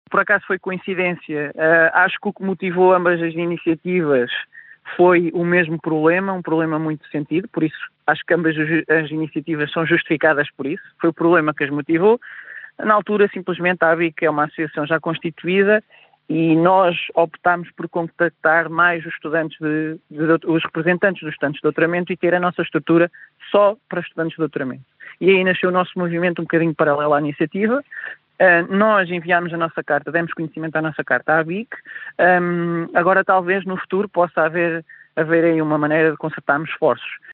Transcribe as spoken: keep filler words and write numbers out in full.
por acaso foi coincidência. Uh, acho que o que motivou ambas as iniciativas foi o mesmo problema, um problema muito sentido, por isso acho que ambas as iniciativas são justificadas por isso. Foi o problema que as motivou. Na altura, simplesmente, a ABIC é uma associação já constituída e nós optámos por contactar mais os estudantes, de, de, os representantes dos estudantes de doutoramento e ter a nossa estrutura só para estudantes de doutoramento. E aí nasceu o nosso movimento um bocadinho paralelo à iniciativa. Uh, nós enviámos a nossa carta, demos conhecimento à nossa carta à ABIC. Um, agora, talvez, no futuro, possa haver, haver aí uma maneira de concertarmos esforços.